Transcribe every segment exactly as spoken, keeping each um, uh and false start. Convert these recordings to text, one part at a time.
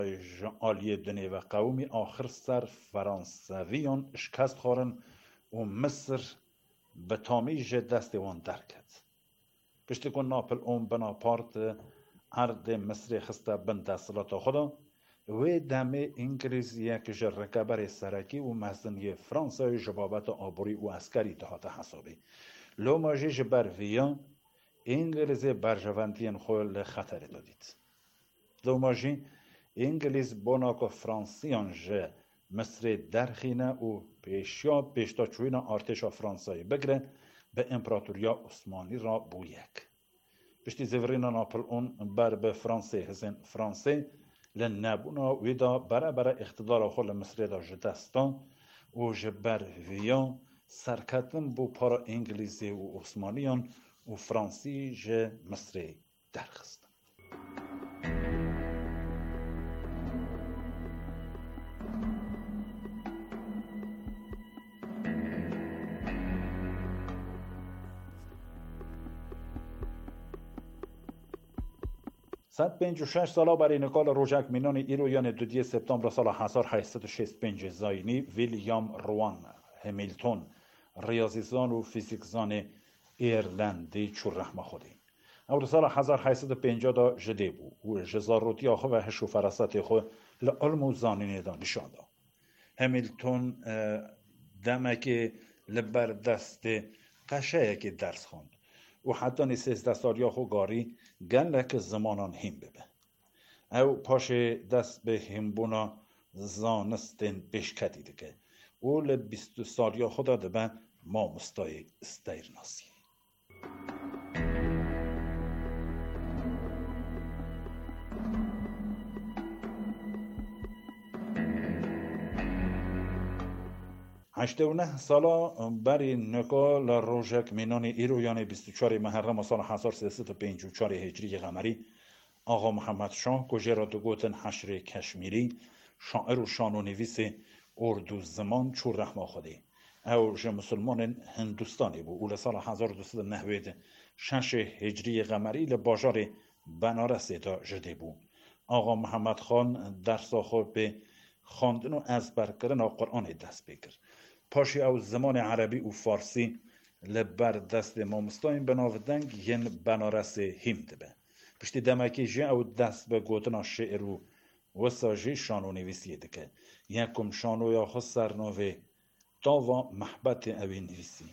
آلیه دنی و قومی آخر سر فرانسویان شکست خورن و مصر به تامیج دست وان درکت. پشتی کن ناپل اون بناپارت عرض مصر خسته بند دستلات خدا و دمه انگلیزیه که جرکه بر سرکی و مزدنی فرانسای جبابت آبوری و عسکری تحت حسابی. لو ماجی جبر ویان انگلیزی برجواندین خوال خطر دادید. لو ماجی انگلیز باناکو فرانسیان جه مصر درخینه و پیشیا پیشتا چوینا ارتش فرانسای بگره به امپراتوریا عثمانی را بویک. پشتی زورینا ناپل اون بر به فرانسه هزین فرانسه لنبونا ویدا برا برا اقتدار خول مصر دا جدستان و جبر ویان سرکتن بو پارا انگلیزی و عثمانیان و فرانسی جه مصر درخست. صد پنج و شش سالا برای نکال روژک مینان ایرویان دو سپتامبر سال هزار و هشتصد و شصت و پنج زاینی ویلیام روان همیلتون ریاضیزان و فیزیکزان ایرلندی چور رحمه خودی. او سال هزار و هشتصد و پنجاه دا جده بو و جزاروتی آخو و هشو فراستی خو لعلم و زانینه دا نشان دا. همیلتون دمک لبر دست قشه که درس خوند و حتی نیسیز دستاریا خو گاری گلک زمانان هم ببه. او پاش دست به همبونا زانستین بشکتی دکه. او لبیست سالیا خدا دبه ما مستای استیرناسی. هشته و نه سالا بری نکال روژک مینان ایرویان بیست و چهار محرم سال هزار و سیصد و پنجاه و چهار هجری قمری آقا محمد شاه گوجه دو گوتن حشر کشمیری شاعر و شانونویس اردو زمان چور رحمه خودی او جه مسلمان هندوستانی بود. اول سال هزار و دویست و نود و شش هجری قمری لباجار بنارس دا جده بود. آقا محمد خان درس خود به خواندن و ازبر کردن قرآن دست بگیر. پاشی او زمان عربی و فارسی لبر دست ما مستایم بناودنگ ین بنارس هم دبه. پشتی دمکی جه او دست به گوتنا شعر و وساجی شانو نویسیه دکه. یکم شانو یا خود سرنوه داوا محبت اوی نویسی.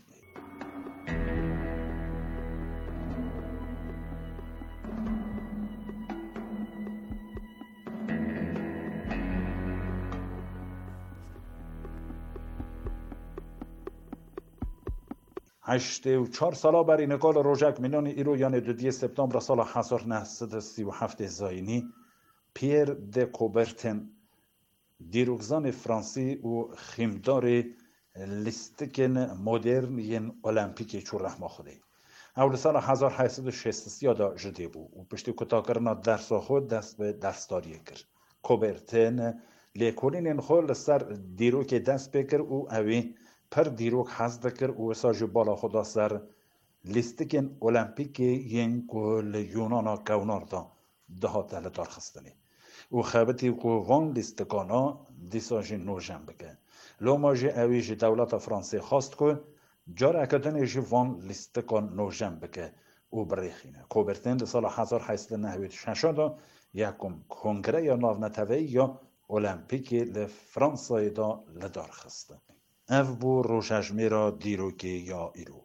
هشته و چهار سالا بر نکال روژک مینان ایرویان دو سپتامبر سال هزار و نهصد و سی و هفت زاینی پیر د کوبرتن دیروگزان فرانسی و خیمدار لیستکن مدرن ین المپیک چور رحمه خودی. اول سال هزار و هشتصد و شصت و سه دا جده بود و پشتی کتا کرنا درس خود دست به درستاریه کرد. کوبرتن لیکولین خود سر دیروک دست بکر و اوی پر دیروک حز دکر و ساجو بالا خدا سر لیستکن المپیک ین کل یونانا کونار دا دهات دل دار خستنی و خبتی که وان لیستکانا دیساجی نوجن بکن. لو ماجی اویج دولت فرانسه خواست که جار اکدن ایجی وان لیستکان نوجن بکن و بریخینه. کوبرتن سال هزار و هشتصد و نود و شش دا یکم کنگره یا ناونتوی یا المپیک لفرانسای دا لدار خسته. او بو روشجمی را دیروکی یا ایرو.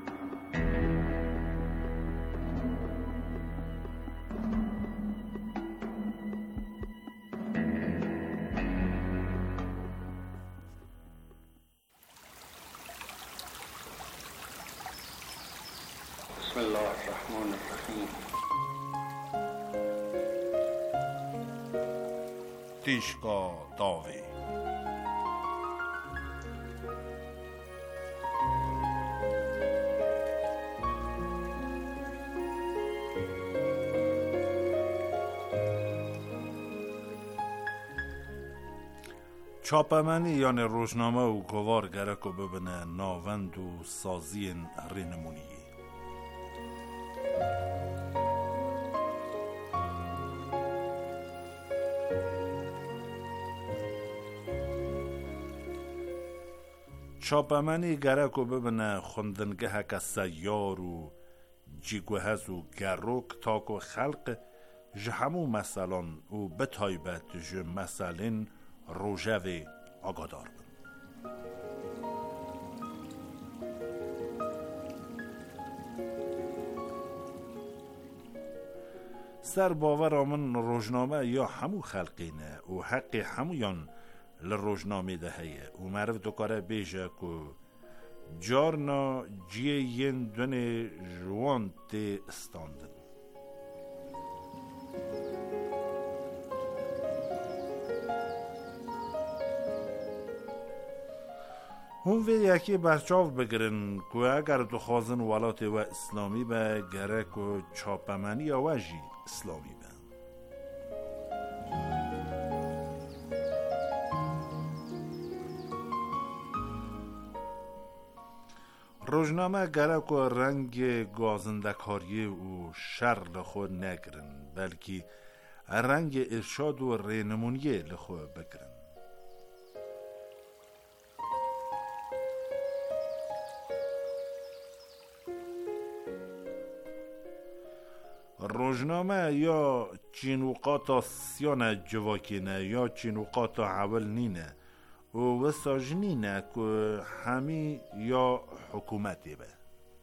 بسم الله الرحمن الرحیم. تیشکا داوی چاپمنی یعنی روزنامه و گوار گرک و ببینه ناوند و سازی رینمونی. چاپمنی گرک و ببینه خوندنگه که سیار و جیگوهز و گروک تاکو خلق جهمو مثلا و بتایبت جه مثلین روژه آگادار بن. سر باور آمن روزنامه یا همو خلقینه و حق همویان لروزنامه دهیه و معرف دکاره بیجه که جارنا جیه ین دونه جوان تی استاندن. هم وی یکی برچاو بگرن که اگر دخوازن ولات و اسلامی به گرک و چاپمنی آواجی اسلامی به. روزنامه گرک و رنگ گازندکاری و شر لخو نگرن بلکه رنگ ارشاد و رینمونیه لخو بگرن. روزنامه یا چینوقات سیان جواکینه یا چینوقات عول نینه و وساج نینه که همی یا حکومتی به.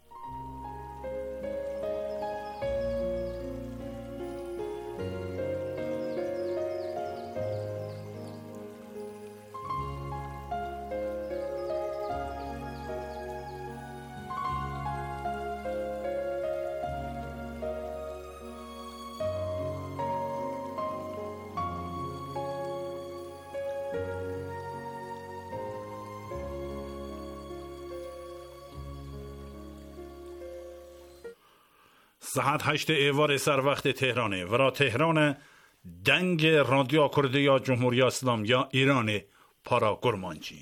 ساعت هشت ایوار سر وقت تهرانه و را تهران دنگ رادیو کردیا جمهوری اسلامی یا ایران پارا کرمانچی.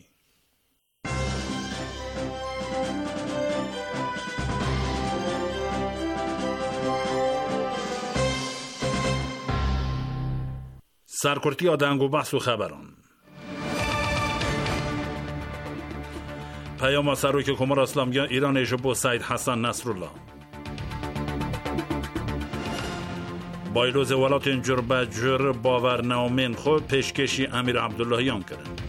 سرکرتی دنگ و بحث و خبران. پیام سروک جمهوری اسلامی ایران جبو سید حسن نصرالله. بایلوز ولات جربه جر باورنامین خود پیشکشی امیر عبداللهیان کرد.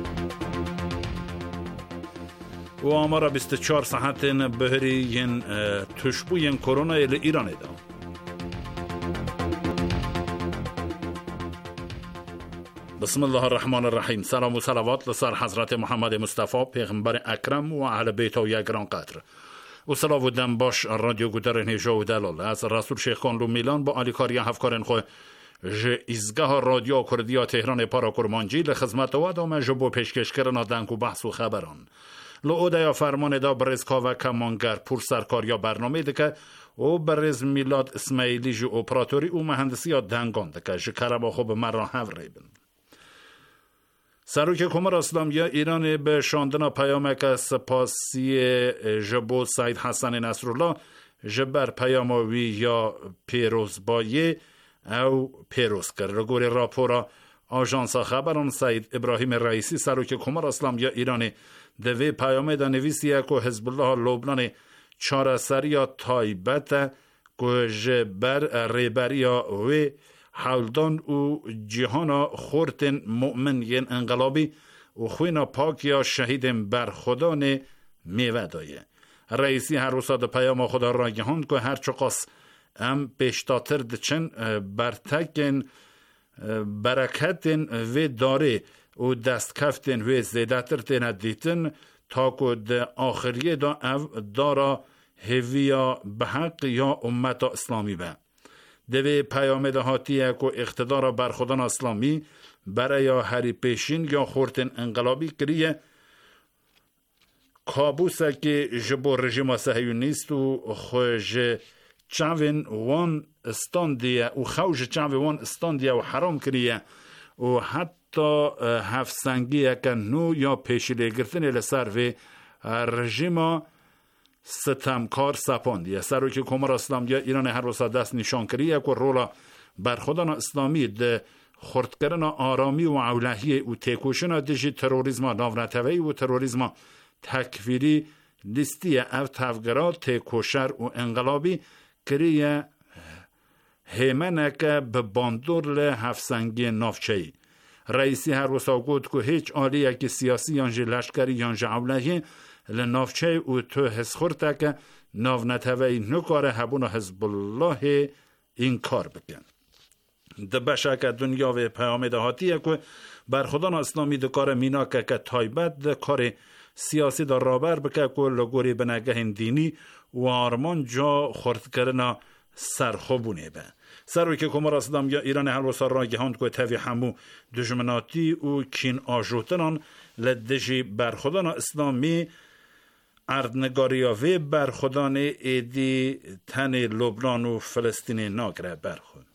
و آمارا بیست و چهار ساعت بهری ین تشبو ین کرونا ایل ایران دا. بسم الله الرحمن الرحیم. سلام و صلوات لسر حضرت محمد مصطفی پیغمبر اکرم و اهل بیت و یگران قدر. و سلام و دم باش رادیو گودر نیجا و دلال از رسول شیخ کانلو میلان با آلیکاری هفکارن خو ج ایزگاه رادیو کردیا تهران پارا کرمانجی لخدمت و دام جبو پیشکش کردن دنگ و بحث و خبران لعوده یا فرمان دا برزکا و کمانگر پور سرکاریا برنامه دکه و برز میلاد اسماعیلی جو اپراتوری و مهندسی ها دنگان دکه ج کربا خوب مرا هفریبن. سروک جمهوری اسلامی ایران به شاندنا پیامک سپاسی جبو سید حسن نصرالله جبر پیاموی یا پیروز بایه او پیروز کرد. رگوری راپورا آژانس خبران سید ابراهیم رئیسی سروک جمهوری اسلامی ایران دوی پیامه دا نویسیه که حزب الله لبنان چاره سریا تایبت که جبر ریبریا و حالدان و جهانا خورتن مؤمن ین انقلابی و خوینا پاک یا شهید بر خدان میوه دایه. رئیسی هر روزاد پیام خدا را گهان که هر چقاس ام پیشتاتر دچن برتکن برکتن و داره و دست کفتن و زیدتر تن دیتن تا که ده آخریه دا او دارا هویا به حق یا امت اسلامی به. دوی پیام دهاتیه که اقتدار بر خودان اسلامی برای هری پیشین یا خورتن انقلابی کریه کابوسه که جبو رژیم صهیونیست و خوش چاوین وان استاندیه و خوش چاوین وان استاندیه و حرام کریه و حتی هفسنگیه که نو یا پیشیلی گرتن لسر و رژیم ستمکار سپاندیه. سروک جمهوری اسلامی ایران هر روز دست نشان کریه که رولا برخودان اسلامی ده خورد کردن آرامی و اولهی و تکوشن دژی تروریسم ناونتوی و تروریسم تکفیری لیستی او تفگرا تکوشر و انقلابی کریه هیمنه به باندور له هفسنگی نافچهی. رئیسی هر وسا گفت که هیچ آلیه که سیاسی یانجی لشکری یانجی عولهی لنافچه او تو حس خورده که ناو نتوهی نکاره هبون حزب الله این کار بکن. ده بشه که دنیا و پیام دهاتیه که برخودان اسلامی ده کار مینا که که تایبت ده کار سیاسی ده رابر بکه که لگوری بنگه دینی و آرمان جا خورد کرنا سرخوبونه به. سروی که کمار اسلام یا ایران هر وسا را گهاند که تاوی همو دجمناتی و کین آجوتنان لدجی برخودان اسلامی اردنگاریاوی برخودان ایدی تن لبنان و فلسطین ناگره برخود.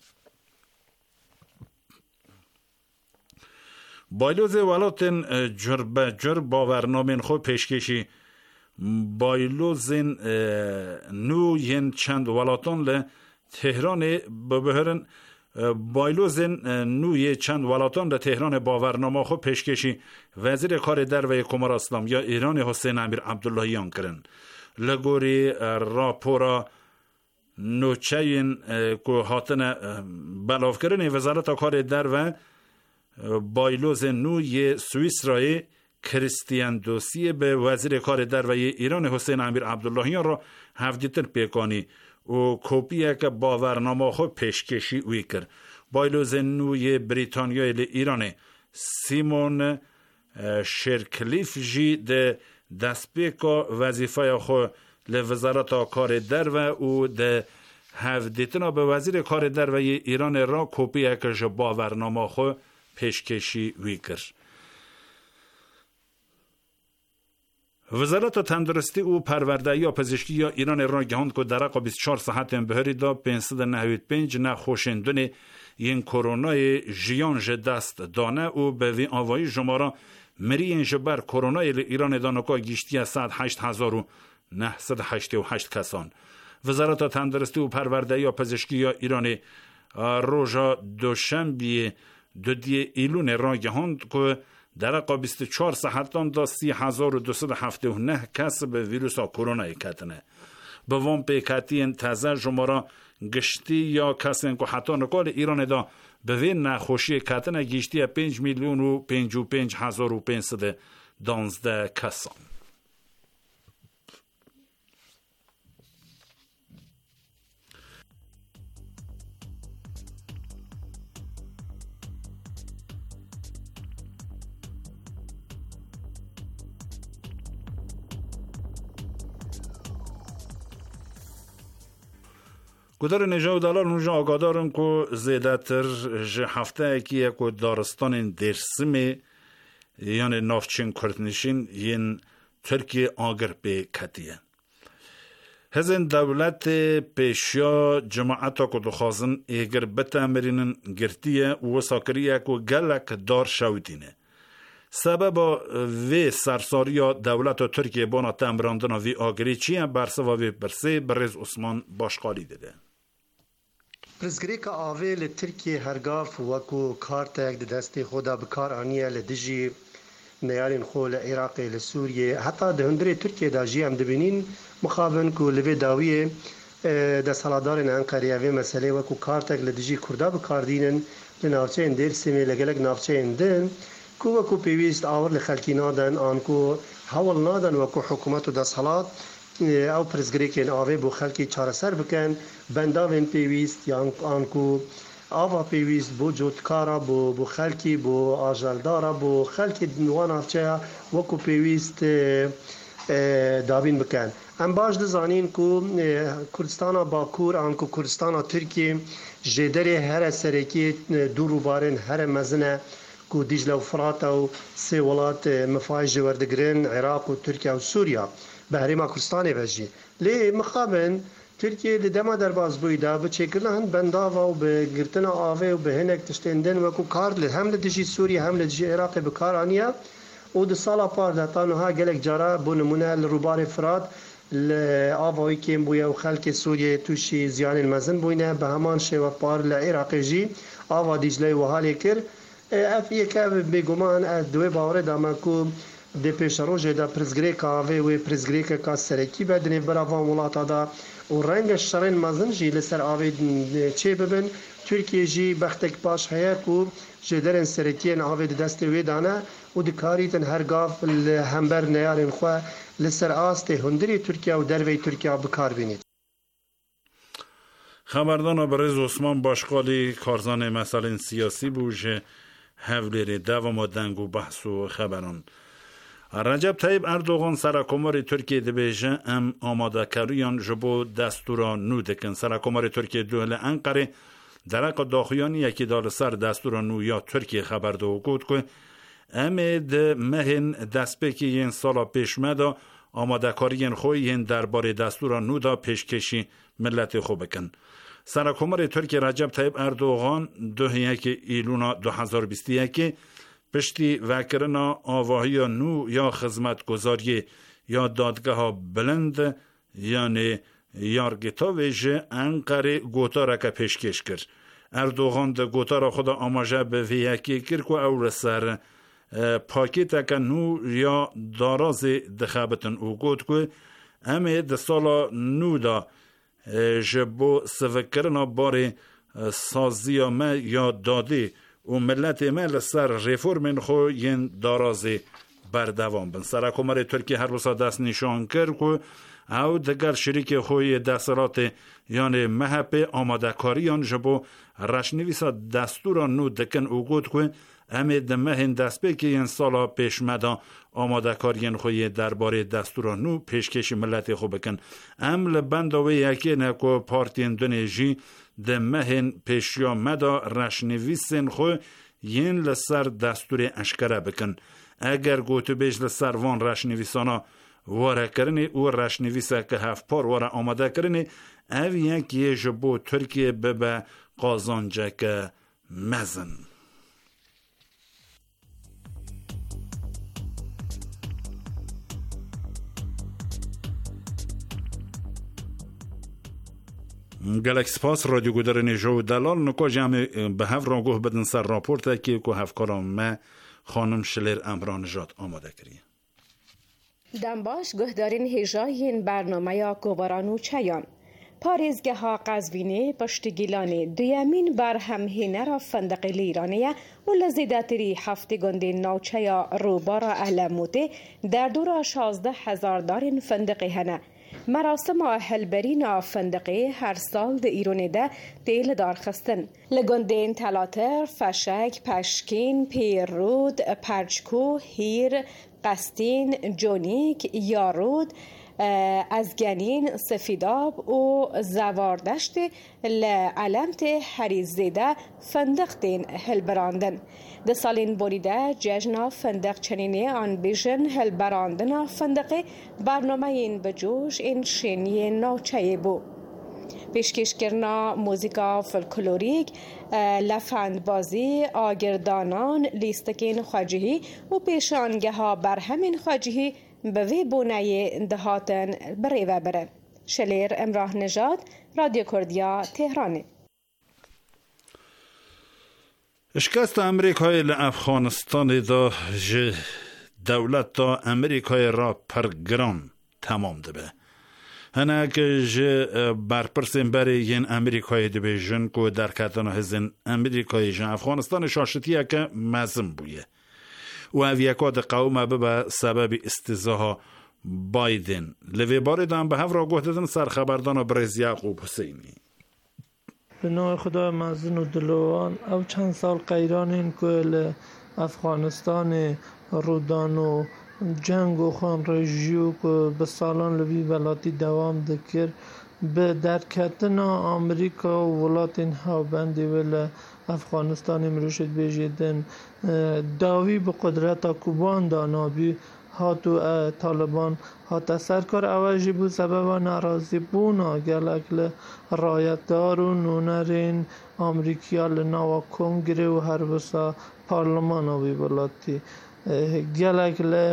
بایلوز ولاتن جرب جر باورنامین خود پیشکشی بایلوزین نو ین چند ولاتان ل تهران ببهرن بایلوزین نوی چند ولاتان ل تهران باورنامه خود پیشکشی وزیر کار در و کمار اسلام یا ایران حسین امیر عبداللهیان کرن لگوری راپورا نوچین که هاتن بلاف کرن وزارت کار در و بایلوز نوی سوئیس رای کریستیان دوسیه به وزیر کار در و ایران حسین امیر عبداللهیان را هفدیتر پیکانی و کپیه که باورنامه خود پیشکشی وی کرد. بایلوز نوی بریتانیای ایران سیمون شرکلیف جی ده دست پیکا وظیفه خود لوزارت کار در و او ده هفدیتنا به وزیر کار در و ایران را کپیه که باورنامه خود پیشکشی وی کرد. وزارت تندرستی و پروردهی و پزشکی یا ایران را گهاند که در بیست و چهار ساعت بهری دا پانصد و نود و پنج نخوشندن این کرونای جیان ج دست دانه و به وی آوایی جمارا مرین جبر کرونای ایران دانکا گیشتی صد و هشت هزار و نهصد و هشتاد و هشت کسان. وزارت تندرستی و پروردهی و پزشکی یا ایران روزا دوشنبه دو دی ایلون را گهاند که در بیست و چهار ساعتان دا سی هزار و دویست و هفتاد و نه کس به ویروس کرونا کتنه. به وام پیکتی تازه جمارا گشتی یا کسی که حتی نکال ایران دا به وی نخوشی کتنه گشتی پنج میلیون و پنج و پنج هزار و پنجصد و دوازده کسان. گذار نجات دلار نوجا آگادارم که زیاده تر ج هفته اکی که دارستان درسمی یعنی نافچین کردنشین این ترکیه آگر به کتیه. هزین دولت پیشیا جماعتا که دخوازن اگر بتامرینن گرتیه و ساکریه که گلک دار شودینه. سبب وی سرساریا دولت ترکیه بانا تامراندن وی آگری چیه برسوا وی برسه برز عثمان باشقالی دیده. پرزگریک آوه لترکیه هرگاف وکو کارتک دستی خدا بکار آنیه لدجی نیارین خو لعراق لسوریه حتی دهندره ترکیه دا جی هم دبینین مخابن که لوی داویه دا سالادارین انقریه وی مسئله وکو کارتک لدجی کرده بکار دینن لنافچه اندر سمی لگلک نافچه اندن که وکو پیویست آور لخلکی نادن آنکو حول نادن وکو حکومت دا سالات او پرزگریکن آوه بو خلکی چاره سر بکن بنداوین پیویست یا آنکو آوا پیویست بو جوتکارا بو بو خلکی بو آجالدارا بو خلکی نوان افچه وکو پیویست داوین بکن ام باش دزانین کو کردستان باکور آنکو کردستان ترکیه جدری هر سرکی دو روبارن هر مزنه کو دیجله و فرات و سه ولات مفاجج وردگرن عراق و ترکیه و سوریا بهرما کردستان وجی لی مخابن ترکیه لدما در باز بویدا بچکرنا هن بنداوا و بگرتنا آوه و بهنک تشتندن وکو کارد هم لدجی سوریه هم لدجی عراق بکار آنیا و ده سالا پار دهتانو ها گلک جارا بو نمونه لروبار فراد لآوهی کم بویا و خلق سوریه توشی زیان المزن بوینه به همان شو پار لعراق جی آوه دیجلی و حالی کر اف یکا بگمان دوی باوره داما کو د پێشەڕۆژێ دا پرزگرێکە ئاوێ وێ پرزگرێکێکا سەرەکی بەدنێ بەراڤان وڵاتە دا و ڕەنگە شەڕێن مەزن ژی لەسەر ئاوێ چێ ببن تورکیە ژی بەختێک باش هەیە و ji derên seretiyên avê di destê wê dane û dikarîtin her gav li hember neyarên xwe li ser astê hundirê Tirkiye û derveyê Tirkiye bikarbînît. خبردان برز عثمان باشقالی کارزان مسائل سیاسی بو جه هولێرێ داوام دەنگ و بەحس و خەبەران. رەجەب تەیب ئەردۆغان سەرکۆمەری تورکیە دەبێژە ئەم ئامادەکاریان ji bo destûra nû dikin. Serokkomarê Tirkiye dû li Enqerê dereqa daxuyanî yekî da li ser destûra nû ya Tirkiye xeber da û got ku em ê di mehên destpêkî yên sala pêşme da amadekariyên xwe yên derbarê destûra nû da pêşkêşî milletê xwe bikin. Serokkomarê Tirkiye Recep Tayyip Erdoğan duhiyekê îlûna du hezar bîst û yekê piştî vekirina avahiya nû ya xizmetguzariyê ya dadgeha bilind yanê yargîtavê ji Enqerê gotareke pêşkêş kir. Erdoğan di gotara xwe de amaje bi vê yekê kir ku ew li ser pakêteke nû ya darazê dixebitin û got ku em ê di sala nû da ji bo sivikirina barê saziya me ya dadê û milletê me li ser reformên xwe yên darazê berdewam bin. Serokkomarê Tirkiye her wisa dest nîşan kir ku ew diger şerîkê xwe yê desthilatê yanê M H P amadekariyan ji bo reşnivîsa destûra nû dikin û got ku em ê di mehên destpêkê yên sala pêşme da amadekariyên xwe yê derbarê destûra nû pêşkêşî milletê xwe bikin. Em li benda wê yekê ne ku partiyên dunê jî di mehên pêşiya me da reşnivîsên xwe yên li ser destûrê eşkere bikin. Eger gotûbêj li ser van reşnivîsana warekirinê û reşnivîseke hevpar were amadekirinê ev yekê ji bo Tirkiye bibe qazanceke mezin. gelek spas radyo gudarên jo delal niko jame bi hev rangoh bidin ser raportekê ku hevkara me xanim Şiler Emranijad amade kiriye. دنباش گهدارین هجایین برنامه یا گوارانو چیان. پارێزگەها قەزوینێ پشتگیلانê duyemîn berhemhênera fendeqê li Îranê û li zêdetirî heftê gundên navçeya rûbara Ehlemûtê derdora şazdeh hezardarên fendeqê hene. Merasima hilberîna fendeqê her sal di Îranê de tê li darxistin. Li gundên Telater, Feşek, Peşkîn, Pêrûd, Perçkû, Hîr, Qestîn, Conîk, Yarûd, Ezgenîn, Sefîdab û Zewardeştê li Elemtê herî zêde fendeq tên hilberandin. Di salên borî de cejna fendeqçenînê an bêjin hilberandina fendeqê bernameyên bicoş ên şêniyên navçeyê bû. Pêşkêşkirina mûzîka folklorîk, lefendbazî, agirdanan, lîstikên xwecihî û pêşangeha berhemên xwecihî bi vê boneyê dihatin birêvebirin. Şelêr Emranijad, Radyo Kurdiya, Tehranê. Şikasta Amerîkayê li Efxanistanê da ji dewleta Amerîkayê ra pir giran temam dibe. Hinek ji berpirsên berê yên Amerîkayê dibêjin ku derketina hêzên Amerîkayê ji Efxanistanê şaşitiyeke mezin bûye. û ev yeka diqewime bibe sebebî îstîzaha Biden. Li vê barê de em bi hev re guh didin ser xeberdana Birêz Yaqûb Husêynî. Bi navê Xuda mezin û dilovan ew çend sal qeyranên ku li Efxanistanê rûdan û ceng û xwenrejî û ku bi salan li vî welatî dewam dikir bi derketina Amerîka û welatên hawbendê wê li Efxanistanê mirûşet bêjê din dawî bi qudreta Kuban da nabî hatû Taliban hate serkar ew jî bû sebeba nerazîbûna gelek li rayetdar û nûnerên Amerîkiya li nava Kongrê û her wisa parlemana wî welatî. Gelek li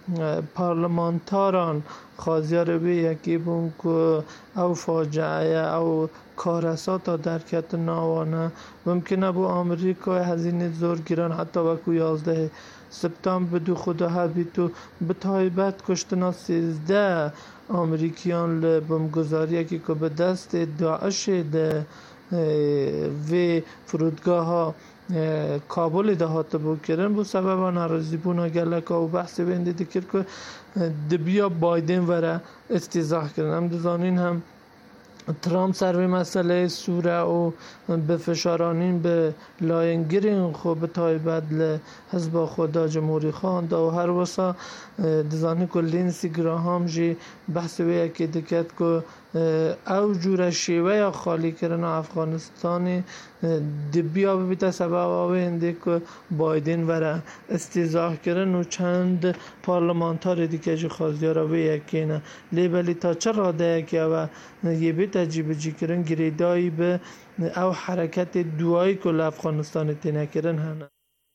پارلمانتاران خازیار به یکی بون که او فاجعه او کارسا تا درکت ناوانه ممکنه بو آمریکا هزینه زور گیران حتی وکو یازده سپتامبر دو خدا هبیتو به تایبت کشتنا سیزده آمریکیان لبمگذاری که که به دست داعش ده و فرودگاه ها کابل ده هات بو کرن بو سبب ناراضی بونا گلک و بحث بنده دکر که دبیا بایدن وره استیزاح کردن هم دزانین هم ترامپ سر به مسئله سوره و به فشارانین به لاینگیرین خوب تایبت لحزب خدا جمهوری خواند و هر وسا دزانی که لینسی گراهام جی بحث به یکی دکت که او جور شیوه یا خالی کردن افغانستان دبیا ببیت سبب آوینده که بایدن وره استیزاح کردن و چند پارلمانتار دیگه جی خواستیارا به یکی نه لیبلی تا چه راده یکی و یه بیت عجیب جی کردن گریدایی به او حرکت دوایی که افغانستان تینه کردن هنه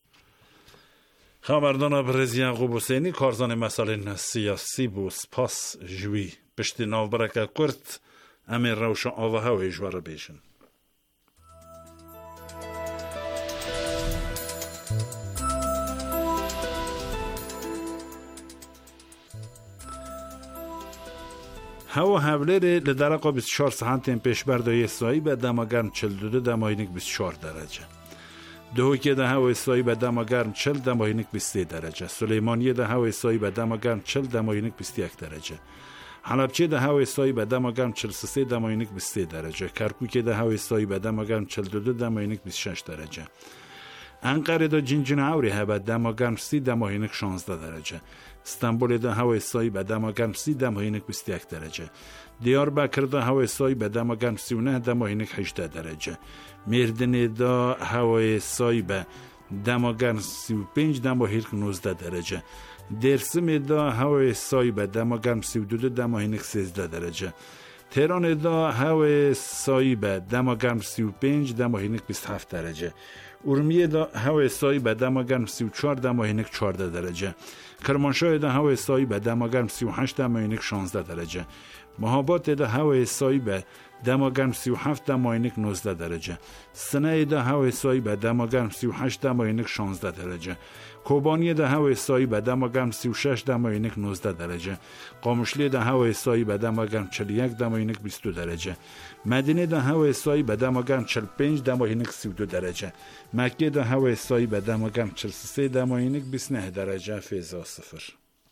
خبردان برز یعقوب حسینی کارزان مسائل سیاسی بو سپاس جوی پشت ناو برکه کرد امیر روشن آوه و اجوار بیشن هوا حوله لدرقه بیست و چهار ساعتین پیش بردای سایی به دما گرم چهل و دو دماینک بیست و چهار درجه دهوکی ده هوای سایی به دما گرم چهل دماینک بیست و سه درجه سلیمانیه ده هوای سایی به دما گرم چهل دماینک بیست و یک درجه حلبچه ده هوای سایی به دما گرم چهل و سه دماینک بیست و سه درجه کرکوک ده هوای سایی به دما گرم چهل و دو دماینک بیست و شش درجه انقره ده جنجن عوری ها به دما گرم سی دماینک شانزده درجه استانبول ده هوای سایی به دما گرم سی دماینک بیست و یک درجه دیاربکر ده هوای سایی به دما گرم سی و نه دماینک هجده درجه مردن ده هوای سایی به دما گرم سی و پنج دماینک نوزده درجه درسم ده هوای سایی به دما گرم سی و دو دماینک سیزده درجه تهران ده هوای سایی به دما گرم سی و پنج دماینک بیست و هفت درجه ارمیه ده هوای سایی به دما گرم سی و چهار دماینک چهارده درجه کرمانشاه ده هوای سایی به دما گرم سی و هشت دماینک شانزده درجه مهابات ده هوای سایی به دما گرم سی و هفت دماینک نوزده درجه سنه ده هوای سایی به دما گرم سی و هشت دماینک شانزده درجه کوبانی ده هوای سایی به دما گرم سی و شش دماینک نوزده درجه قامشلی ده هوای سایی به دما گرم چهل و یک دماینک بیست و دو درجه مدینه ده هوای سایی به دما گرم چهل و پنج دماینک سی و دو درجه مکه ده هوای سایی به دما گرم چهل و سه دماینک بیست و نه درجه فیضا صفر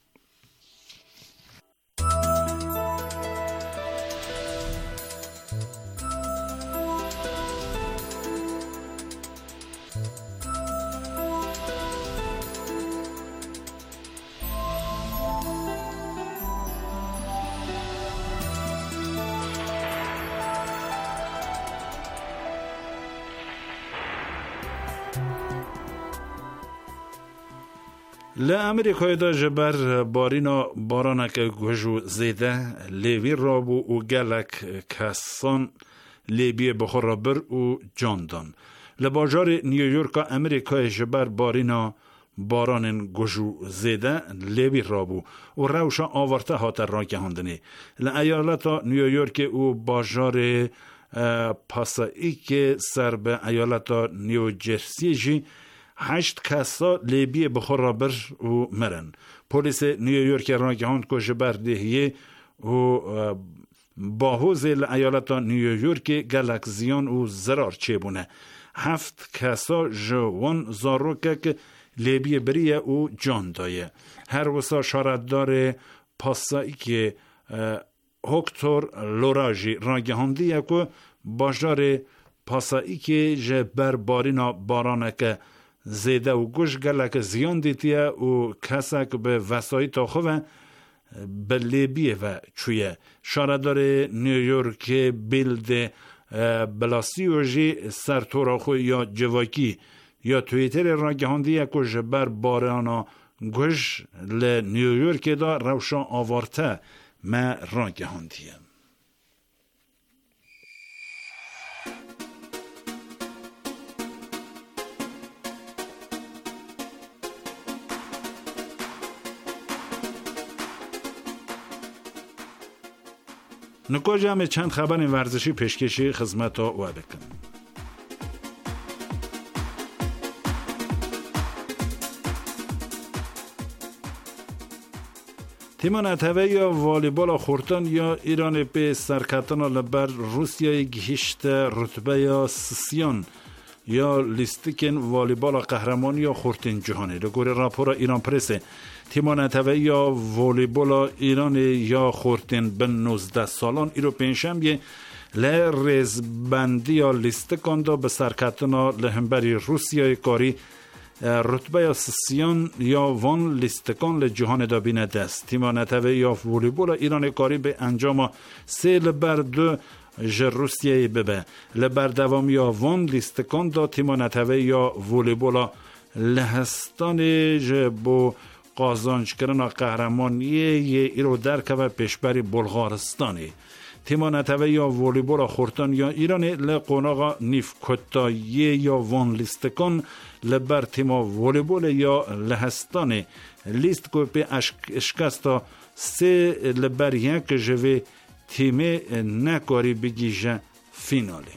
لامریکای دا جبر بارینا بارانک گوژو زیده لیوی رابو و گلک کسان لیبی بخور بر و جاندان لباجار نیویورک امریکای جبر بارینا باران گوژو زیده لیوی رابو و روشا آورته هات راکه هندنی لایالت نیویورک و باجار پاسایی که سر به ایالت نیوجرسی جی هشت کسا لیبی بخور بر و مرن پلیس نیویورک راگهاند که جبر دهیه و باهوز ایالت نیویورک گلک زیان و زرار چه بونه هفت کسا جوان زاروکک لیبی بریه و جان دایه هر وسا شارددار پاسایی که هکتور لوراجی راگهاندیه که باجار پاسایی که جبر بارینا بارانک زیده و گوش گلک زیان دیتیه و کسک به وسایی تا خواه به لیبیه و چویه شاردار نیویورک بیلد بلاسیوژی سرطورا خو یا جواکی یا تویتر را گهاندیه که جبر بارانا گوش ل نیویورک دا روشان آورته ما را گهاندیه نکو جمع چند خبر ورزشی پیشکشی خدمت و بکن. تیم نتوه یا والیبال خورتان یا ایران به سرکتان لبر روسیای گهشت رتبه یا سسیان یا لیستکن والیبال قهرمان یا خورتین جهانی. لگوری راپور ایران پرس تیم نتوه یا والیبال ایران یا خورتین به نوزده سالان ایرو پنجشنبه ل رزبندی یا لیستکان دا به سرکتان لهمبری روسیای کاری رتبه یا سسیان یا وان لیستکان لجهان دا بینه دست. تیم نتوه یا والیبال ایران کاری به انجام سه لبر دو ج روسیه ببه لبر دوام یا وان لیستکان دا تیم نتوه یا والیبال لهستان ج بو قازانج کردن قهرمانی ایرو درک و پیشبری بلغارستانی. تیم نتوه یا والیبال خورتان یا ایران لقوناغا نیف کتایی یا وان لیستکان لبر تیم والیبال یا لهستان لیست کو به اشکستا سه لبر یک جوی تیم نکاری بگیجه فینالی.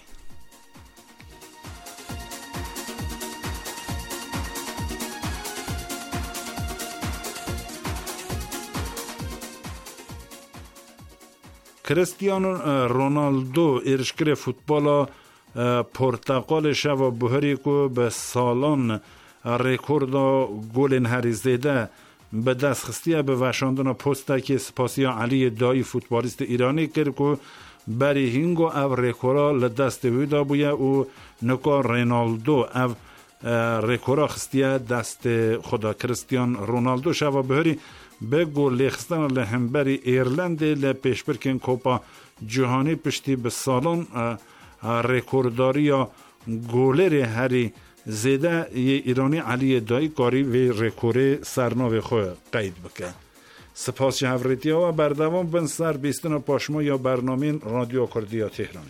کریستیانو رونالدو ارشکر فوتبال پرتغال شو بهری کو به سالان رکورد گل هریزیده به دست خستیه به وشاندن پسته که سپاسی علی دایی فوتبالیست ایرانی کرد که بری هینگو او رکورا لدست ویدا بویه و نکا رونالدو او رکورا خستیه دست خدا. کریستیان رونالدو شو بهری به گل خستن لهمبری ایرلند لپیشبرکن کوپا جهانی پشتی به سالان رکوردداری یا گولر هری زیده ایرانی علی دایی کاری و رکوره سرناو خواه قید بکه. سپاس جهوریتی ها و بردوام بن سر بیستن پاشما یا برنامه رادیو کردیا تهرانی.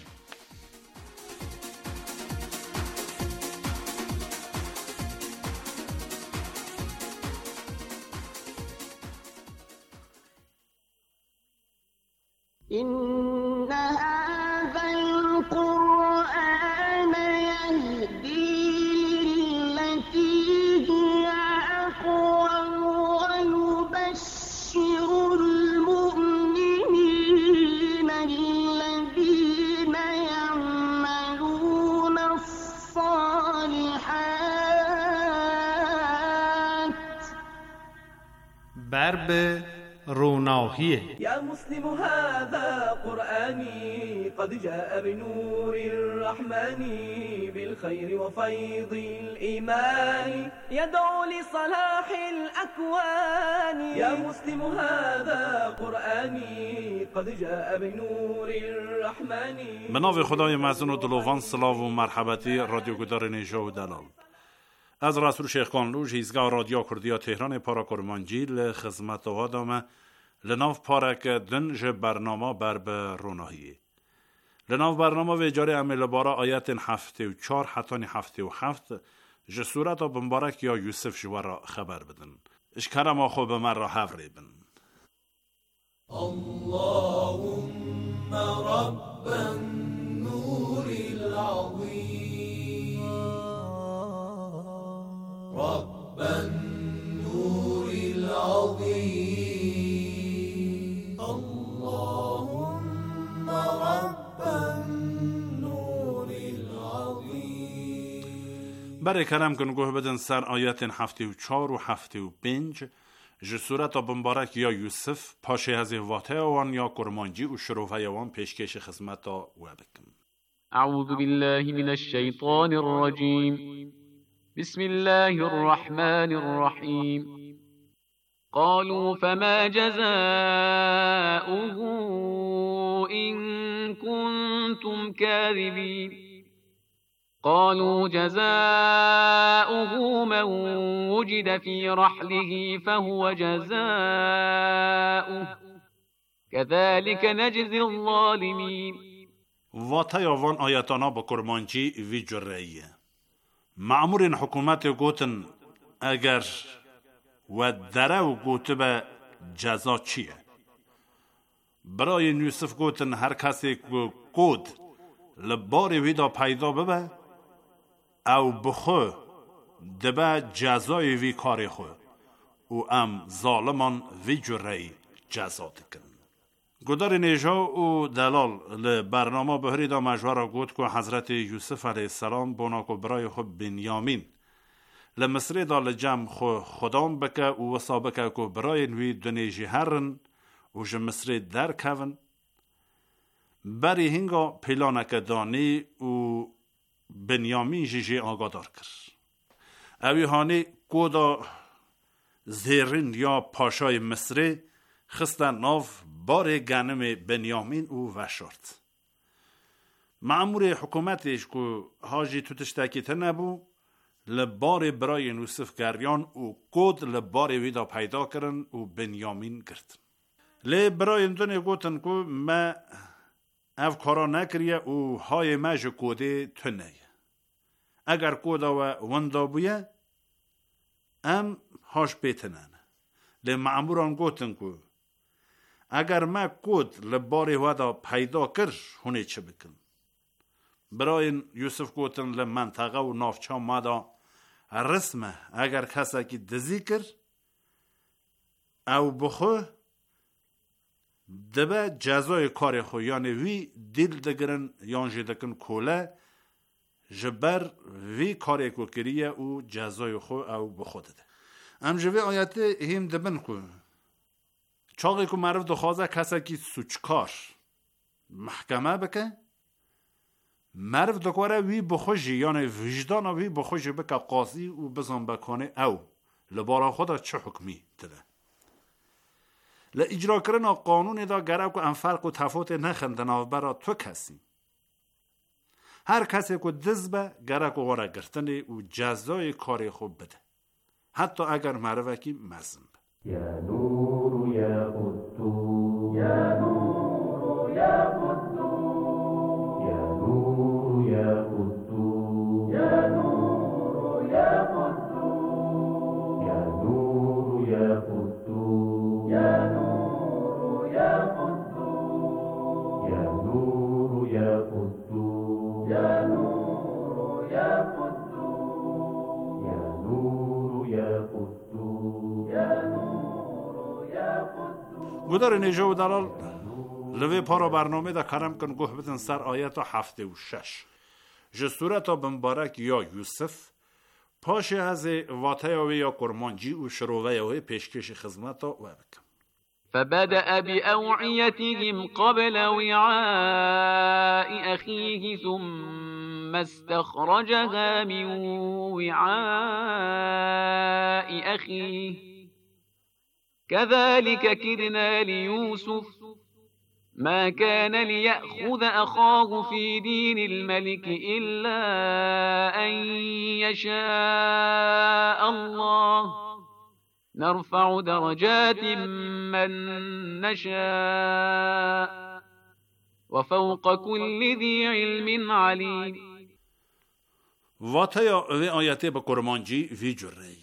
إن هذا القرآن يهدي للتي هي أقوم ويبشر المؤمنين الذين يعملون الصالحات برب روناهیه. يا مسلم هذا قرآني قد جاء بنور الرحمن بالخير وفيض الإيمان يدعو لصلاح الأكوان. يا مسلم هذا قرآني قد جاء بنور الرحمن. به نام خدای مزن و دلوان سلاو و مرحبتی رادیو گدار نیجا و دلال از رسول شیخ کانلوش هیزگاه رادیو کردیا تهران پارا کرمانجی لخدمت و دامه لناف پارک دنج برنامه بر به روناهی لناف برنامه و اجاره عمل بارا آیت هفته و چار حتانی هفته و هفت جسورت و بمبارک یا یوسف جوارا خبر بدن اشکرم آخو به من را حوری بن. اللهم رب النور العظيم رب النور العظيم اللهم رب النور العظيم. برای کرم کن گوه بدن سر آیت هفته و چار و هفته و پنج جسورت بمبارک یا یوسف پاشه از واته وان یا کرمانجی و شروفه وان پیشکش خدمت و بکن. اعوذ بالله من الشیطان الرجیم بسم الله الرحمن الرحیم. قالوا فما جزاؤه إن كنتم كاذبين قالوا جزاؤه من وجد في رحله فهو جزاؤه كذلك نجزي الظالمين. واتا یاوان آیتانا با کرمانجی وی جرعیه معمور این حکومت گوتن اگر و دره و گوته به جزا چیه برای یوسف گوتن هر کسی که کود لبار ویدا پیدا ببه او بخو دبه جزای وی کاری خو او ام ظالمان وی جرهی جزا دکن. گدار نیجا و دلال لبرنامه بهری دا مجوارا گوت که حضرت یوسف علیه السلام بونا که برای خود بنیامین لمصری دا لجم خو خودان بکه و وصا بکه که برای نوی دنیجی هرن و جه مصری در کون بری هنگا پیلانک دانی و بنیامین جیجی آگادار کرد. اوی هانی کودا زیرین یا پاشای مصری خستن ناف بار گنم بنیامین او وشارد. معمور حکومتش که حاجی تو تشتاکیت نبو لبار برای یوسف گریان و کود لبار ویدا پیدا کرن و بنیامین گرد. لی برای اندونه گوتن که ما او کارا نکریه و های مج کوده تنه. اگر کودا و وندا بویه ام هاش بیتنن. لی معموران گوتن که اگر ما کود لبار ودا پیدا کر هونه چه بکن. برای یوسف گوتن لمنطقه و نافچه مادا رسمه اگر کسی که دزی کر او بخو دبه جزای کار خو یعنی وی دیل دگرن یانجی دکن کوله جبر وی کاری کو کریه او جزای خو او بخو دده. ام جوی آیت هم دبن کو چاقی که معرف دخوازه کسی که سوچکار محکمه بکه معرف دکواره وی بخوشی یعنی وجدان وی بخوشی بکه قاضی و بزن بکنه او لبارا خدا چه حکمی دده. لاجرا کردن قانون دا گره که ام فرق و تفاوت نخندن برا تو کسی هر کسی که دزبه گره که واره گرتن و جزای کاری خوب بده حتی اگر معرفه که مزم یا نور یا قدو یا نور یا قدو یا نور یا قدو یا نور یا قدو یا نور یا قدو یا نور یا قدو یا نور یا قدو یا نور یا قدو یا نور یا قدو یا نور یا قدو. گدار نیجا و دلال لوی پارا برنامه دا کرم کن گوه بدن سر آیت هفته و شش جسورت بمبارک یا یوسف پاشه از واتیاوی یا کرمانجی و شروعیوی پیشکش خدمت و بکن. فبدأ بأوعيتهم قبل وعاء أخيه ثم استخرجها من وعاء أخيه كذلك كدنا ليوسف ما كان ليأخذ أخاه في دين الملك إلا أن يشاء الله نرفع درجات من نشاء وفوق كل ذي علم عليم. واتیا و آیته با کرمانجی وی جره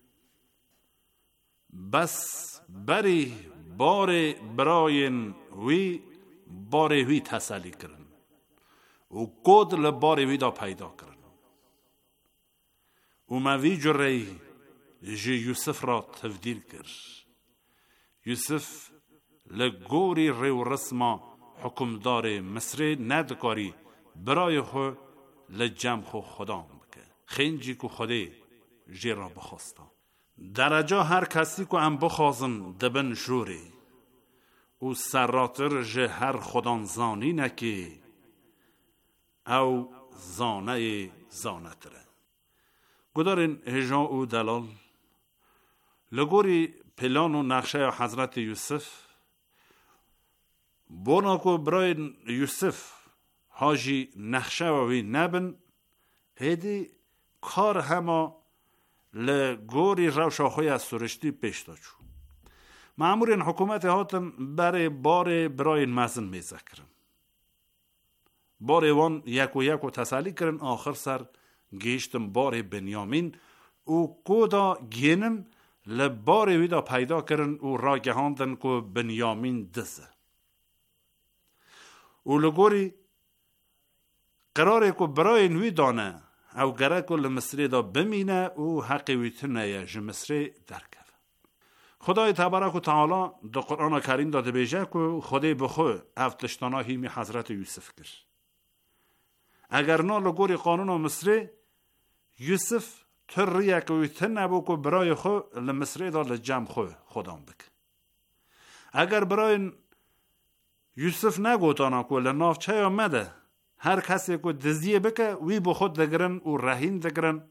بس بری بار براین وی بار وی تسلی کرن و کود لبار وی دا پیدا کرن و ما وی جره جی یوسف را تفدیل کرد. یوسف لگوری ریو رسما حکمدار مصر ندکاری برای خو لجم خو خدام بکه خینجی که خوده جی را بخواستا درجا هر کسی که ام بخوازن دبن شوری او سراتر جه هر خدان زانی نکی او زانه زانتره. گدارین هجان او دلال لگوری پلان و نقشه حضرت یوسف بونا کو برای یوسف حاجی نقشه و وی نبن هیدی کار همه لگوری روشاخوی از سرشتی پیشتا چو معمورین حکومت هاتن برای بار برای مزن میزه کرن بار وان یک و یک و تسلی کرن آخر سر گیشتم بار بنیامین او کودا گینن لبار ویدا پیدا کرن او را گهاندن که بنیامین دزه و لگوری قراره که برای نوی دانه او گره که لمصری دا بمینه و حقی ویتنه یا جمصری درکه. خدای تبارک و تعالی در قرآن کریم داده بیجه که خدای بخو افتشتانا هیمی حضرت یوسف کرد. اگر نا لگوری قانون مصری یوسف تر ریه که ویتن نبو که برای خو لمصری دا لجم خو خودم بک. اگر برای یوسف نگوتانا که لناف چه آمده هر کسی که دزیه بکه وی بخود دگرن و رهین دگرن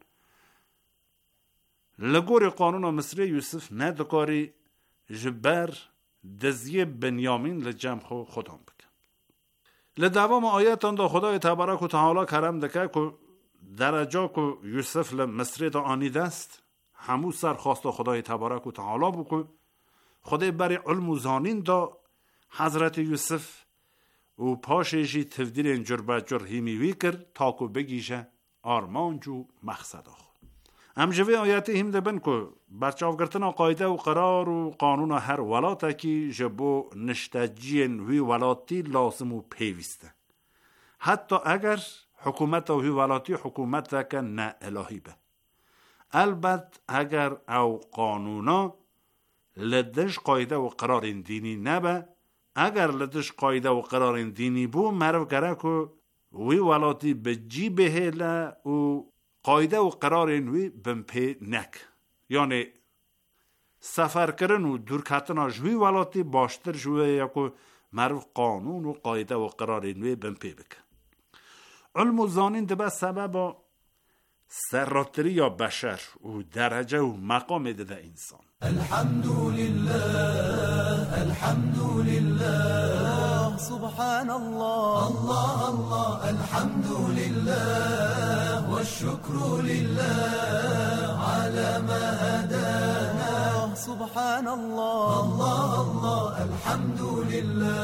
لگوری قانون مصری یوسف ندکاری جبر دزیه بنیامین لجم خو خودم بکن. لدوام آیتان دا خدای تبارک و تعالی کرم دکه که درجا که یوسف لمصری دا آنی دست همو سر خواست خدای تبارک و تعالی بکن خدای بری علم و زانین دا حضرت یوسف و پاششی تفدیل انجر بجر هیمیوی کرد تا که بگیشه آرمان جو مقصد آخو. امجوی آیتی هم دبن که برچاو گرتنا قایده و قرار و قانون هر ولاته که جبو نشتجین وی ولاتی لازم و پیوسته. حتی اگر حکومت و وی ولاتی حکومت که نه الهی به. البته اگر او قانونا لدش قایده و قرار دینی نبه، اگر لدش قایده و قرار دینی بو مرو گره که وی ولاتی به جی بهله و قایده و قرار وی بمپی نک. یعنی سفر کردن و دور کتنا جوی ولاتی باشتر جوی یا که مرو قانون و قایده و قرار وی بمپی بک. علم و زانین ده بس سبب سراتری یا بشر و درجه و مقام ده انسان. الحمدلله الحمدلله سبحان الله الله الله الحمدلله والشكر لله على ما هدانا سبحان الله الله الله الحمدلله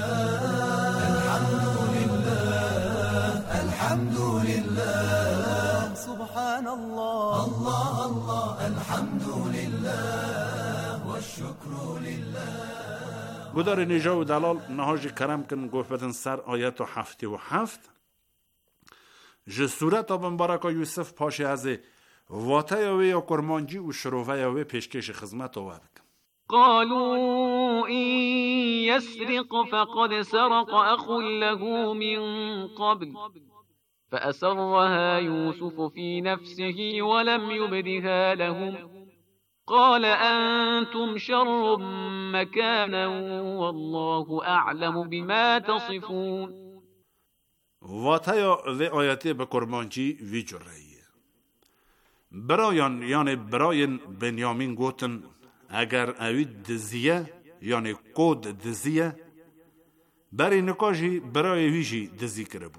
الحمدلله الحمدلله سبحان الله الله الله الحمدلله والشكر لله. گدار نجا و دلال نهاج کرم کن گفتن سر آیت و هفتی و هفت جه صورت آبن برکا یوسف پاشه از واته یاوه یا کرمانجی و شروفه یاوه پیشکش خدمت آوه بکن. قالوا إن يسرق فقد سرق أخ له من قبل فأسرها يوسف في نفسه ولم يبدها لهم قال أنتم شر مكانا والله أعلم بما تصفون. واتایا و آیتی به کرمانجی وی جرهیه برایان یعنی براین بنیامین گوتن اگر اوید دزیه یعنی کود دزیه بری نکاجی برای ویجی دزی کربو.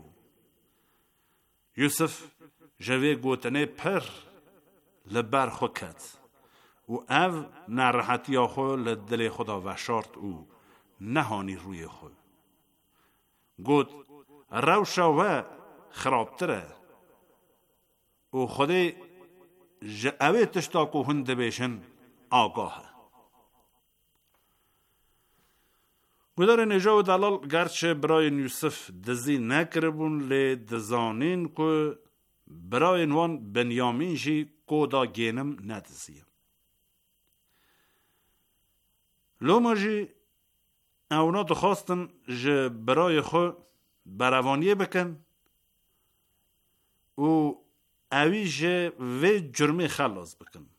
یوسف جوی گوتنه پر لبر خو کت و او نرحتی خو لدل خدا وشارت او نهانی روی خو گوت روشا و خرابتره و خودی جعوی تشتاکو هنده بیشن آگاهه. گدار نجا و دلال گرچه برای یوسف دزی نکربون لی دزانین که برای نوان بنیامین جی کودا گینم ندزیه. لوما جی اونا دخواستن جه برای خو بروانیه بکن و اوی جه و جرمی خلاص بکن.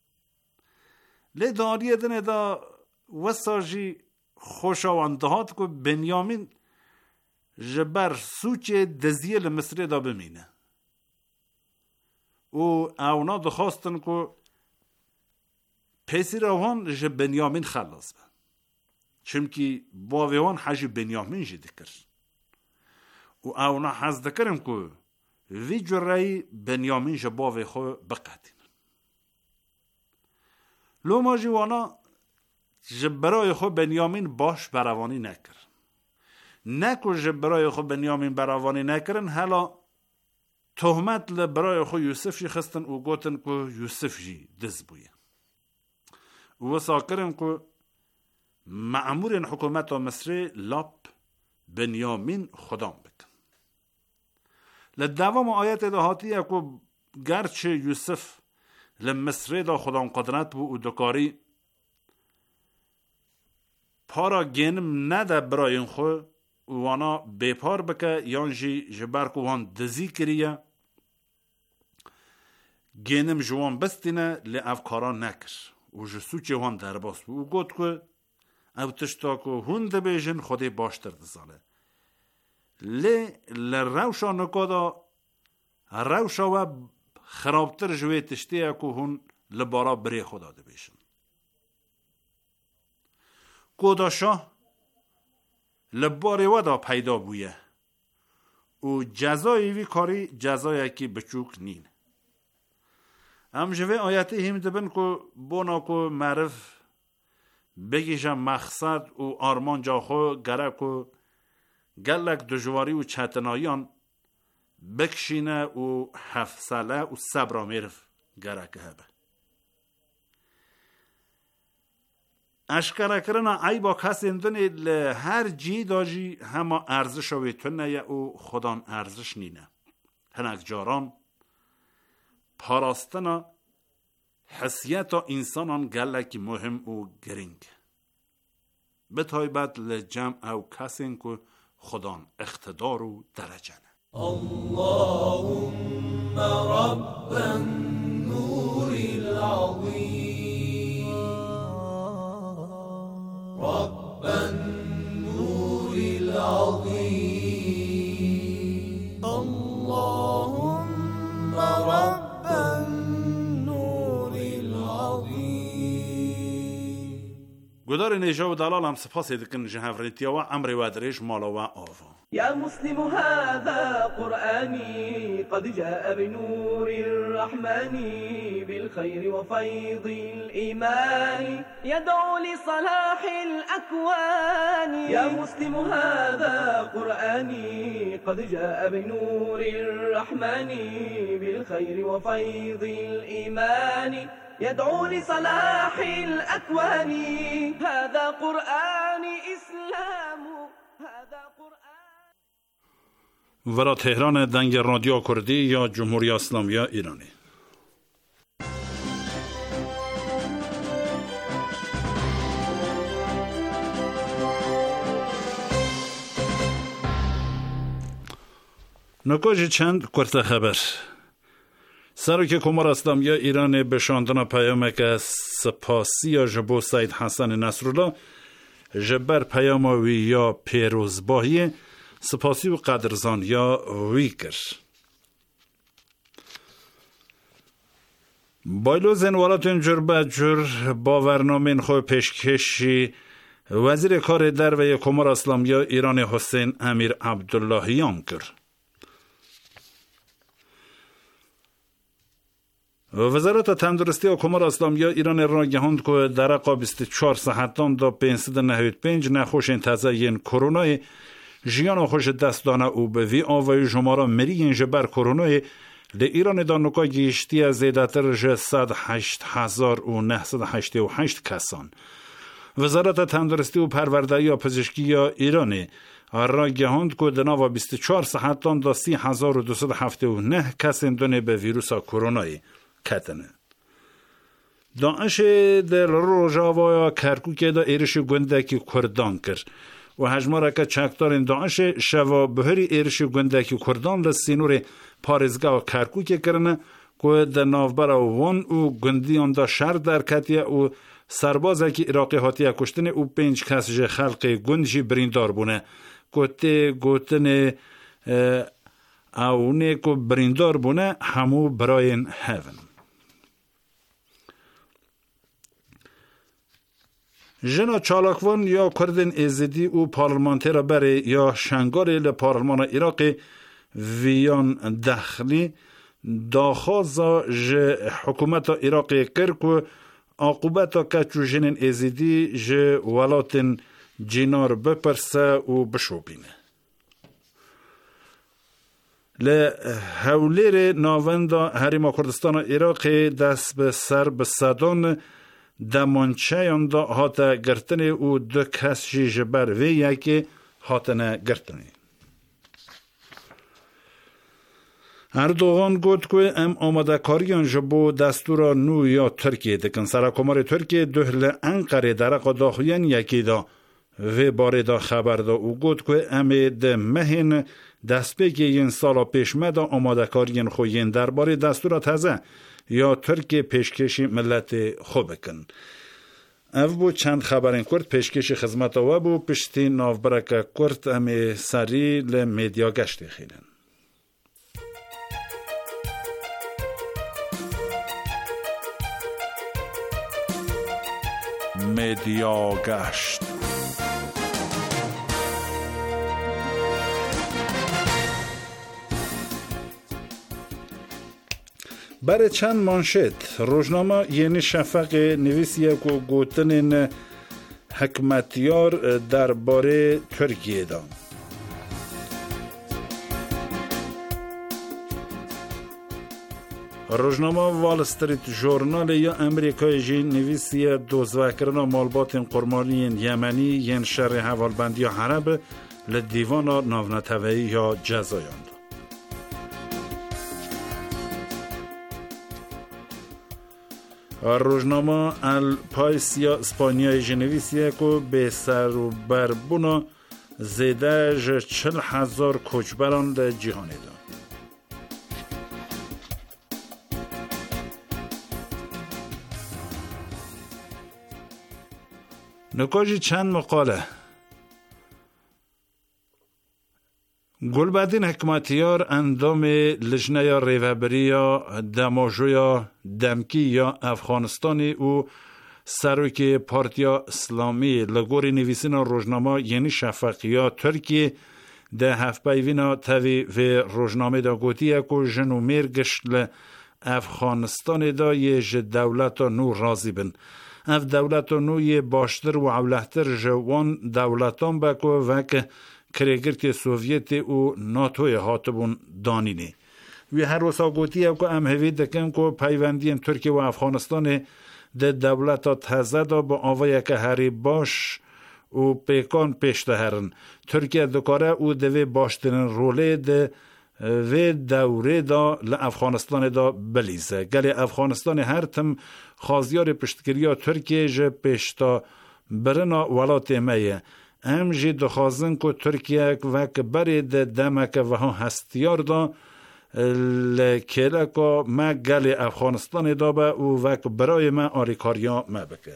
لی داریه دنه دا وسا جی خوشاوندهات که بنیامین جبر سوچ دزیه لمصری دا بمینه و اونا دخواستن که پیسی روان جه بنیامین خلاص بن چمکی باویوان حجی بنیامین جه دکر و اونا حز دکرم که وی جرهی بنیامین جه باوی خو بقاتین. لوما جوانا جبرای خو بنیامین باش بروانی نکر نکو جبرای خو بنیامین بروانی نکرن حالا تهمت لبرای خو یوسف جی خستن و گوتن که یوسف جی دز بویه و ساکرن که معمورین حکومت و مصری لاب بنیامین خدام بکن. لدوام آیت دهاتی اکو گرچه یوسف لمصر دا خدام قدرت بو و دکاری پارا گنم نده برای خو وانا بیپار بکه یانجی جبرکو وان دزی کریه گنم جوان بستینه لی افکاران نکر و جسو چه وان در باست بو و گوت که او تشتا که هنده بیجن خودی باشتر دزاله لی لروشا نکادا روشا و خرابتر جوی تشتیه که هن لبارا بری خدا ده بیشن کودا شاه لباری ودا پیدا بویه و جزای وی کاری جزایی که بچوک نین. ام جوی آیتی هم دبن که بونا که معرف بگیشم مقصد و آرمان جا خو گره که گلک دجواری و چتنایان بکشینه و حفصله و صبر میرف گره که هبه. اشکره کرنا ای با کسی اندونی هر جی داجی همه ارزش و تونه و خودان ارزش نینه. هنک جاران پاراستنا حسیت انسانان گلک مهم و گرینگ. به تایبت لجمع او کسی که خودان اقتدار و درجه نه. اللهم رب النور العظيم رب النور العظيم اللهم رب النور العظيم گدار نیجا و دلال هم سپاس دکن جهورنتیا و عمر و درش مالا و آفا. يا مسلم هذا قرآني قد جاء بنور الرحمن بالخير وفيض الإيمان يدعو لصلاح الأكوان يا مسلم هذا قرآني قد جاء بنور الرحمن بالخير وفيض الإيمان يدعو لصلاح الأكوان هذا قرآن إسلام هذا قرآن ورا تهران دنگ رادیو کردی یا جمهوری اسلامی ایرانی. نکاج چند کرت خبر. سروک کمر اسلامی ایران به شاندن پیامک سپاسی یا جبو سید حسن نصرالله جبر پیاموی یا پیروزباهی سپاسی و قدرزان یا ویکر. بایلو زنوالات جر بجر با برنامه خو پیشکشی وزیر کار در و کمر اسلامی ایران حسین امیر عبداللهیان کرد. وزارت تندرستی و کمر اسلامی ایران را گهاند که در عقب بیست و چهار ساعتان دا پانصد و نود و پنج نخوش تازه کرونا جیان خوش دست دانه او به وی آوای جمارا مری جبر کرونا ل ایران دانوکا گیشتی از زیادتر ج صد و هشت هزار و نهصد و هشتاد و هشت کسان. وزارت تندرستی و پروردگی پزشکی ایران را گهاند که در نوا بیست و چهار ساعتان دا سی هزار و دویست و هفتاد و نه کس اندونه به ویروس کرونا کتنه. داعش در روجاوا کرکوک دا ایرش گندکی کردان کرد و هجمارا که چکتار داعش شوا بهری ایرش گندکی کردان لسینور پارزگاه کرکوک کرنه که در نافبر وان و گندیان دا شر در کتیه و سربازه که عراقی حاتیه کشتنه و پنج کس جه خلق گندجی بریندار بونه گوته گوتن اونه که بریندار بونه همو براین هفن. جنا چالاکوان یا کردن ازدی و پارلمانتر بره یا شنگاری لپارلمان عراقی ویان داخلی داخوازا ج حکومت عراقی کرد که عاقبتا کچو جنن ازدی ج ولاتن جینار بپرسه و بشوبینه. ل هولیر ناوندا هریما کردستان عراقی دست به سر به صدان دمانچه دا هاتا گرتن او دو کس جی جبر وی یکی هاتنه گرتنی. اردوغان گفت که ام آماده کاریان جبو دستور نو یا ترکیه دکن سرکمار ترکیه دهل انقره درق داخوین یکی دا و باره دا خبر دا او گفت که ام ده مهن دست بگی این سالا پیش مدا آماده کاریان خوین درباره دستور تازه یا ترکیه پیشکشی ملت خوب بکن. او بو چند خبرین کرد پیشکشی خدمت و بو پشتی نافبرک کرد ام سری لمدیا گشتی خیلن. مدیا گشت. برای چند مانشت روزنامه یعنی شفق نویسیه که گوتنین حکمتیار درباره ترکیه دا. روزنامه وال استریت ژورنال یا امریکای جی نویسیه دوزوکرنا مالبات قرمانی یمنی ین شر حوالبندی حرب لدیوان ناونتوی یا جزایان. روزنامه الپایس یا اسپانیای جنویسیه که به سر و بربونا زیده چل هزار کوچبران در جهانی داد. نکاجی چند مقاله گلبدین حکمتیار اندام لجنه یا ریوبری یا دماجو یا دمکی یا افغانستانی و سروک پارتیا اسلامی لگوری نویسین روزنامه یعنی شفق یا ترکیه ده هفپیوینا تاوی و روزنامه دا گوتیه که جنو میر گشت افغانستان دا یه دولت نو رازی بن. اف دولت نو یه باشتر و اولهتر جوان دولتان بکو وک کرگرت سوویت و ناتوی هاتبون دانینه. وی هر وسا گوتیه که ام هوی دکن که پیوندی ترکیه و افغانستان ده دولت تازه دا با آوه که هری باش و پیکان پیشته هرن. ترکیه دکاره او دوی باشترین روله ده و دوره دا لافغانستان دا بلیزه. گلی افغانستان هر تم خازیار پشتگیری ترکیه جه پیشتا برنا ولات میه. ام جی دخوازن که ترکیه وک برید دمک و ها هستیار دا لکیله که ما گل افغانستان دا با و وک برای ما آریکاریا ما بکن.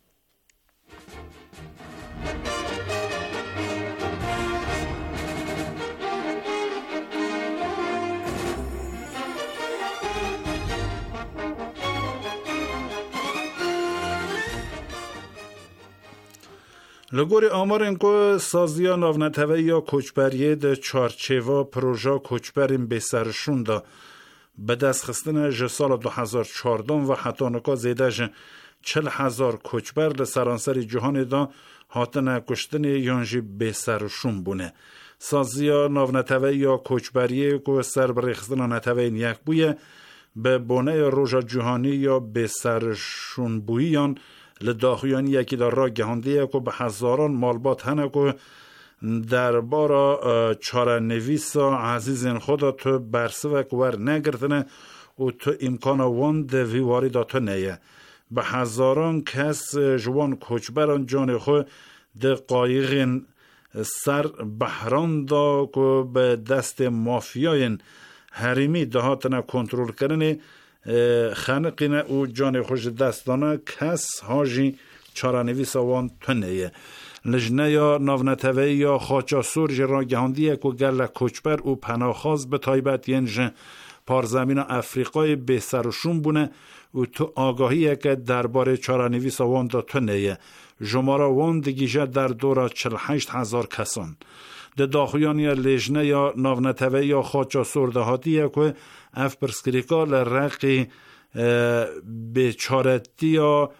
لگوری آمارن که سازیا ناونتوی یا کوچبریه ده چارچیوا پروژا کوچبرین به سرشون دا به دست خستن جه سال دو هزار و چهارده و حتی نکا زیده جه چل هزار کوچبر ده سرانسر جهان دا هاتن کشتن یانجی به سرشون بونه. سازیا ناونتوی یا کوچبریه که سر برخستن نتوی یک بویه به بونه روژا جهانی یا به سرشون بوییان لداخویان یکی در را گهانده که به هزاران مالبات هنه که در بارا چاره نویسا عزیزین خدا تو برسوک ور نگرتنه و تو امکان واند ویواری دا تو نیه. به هزاران کس جوان کوچبران جان خو ده قایقین سر بحران دا که به دست مافیاین حریمی دهاتنه کنترول کرنه خانقینه او جان خوش دستانه کس هاجی چارانویس آوان تنیه. لجنه یا ناونتوی یا خاچا سور جرا گهاندیه که گل کوچبر او پناخاز به تایبت ینج پارزمین افریقای به سرشون بونه و تو آگاهیه که درباره چارانویس آوان دا تنیه. جمارا وان دگیجه در دورا چل هشت هزار کسان. ده داخویان یا لجنه یا ناونتوی یا خاچا سور دهاتیه که اف پرسکریکا لرقی به چارتی یا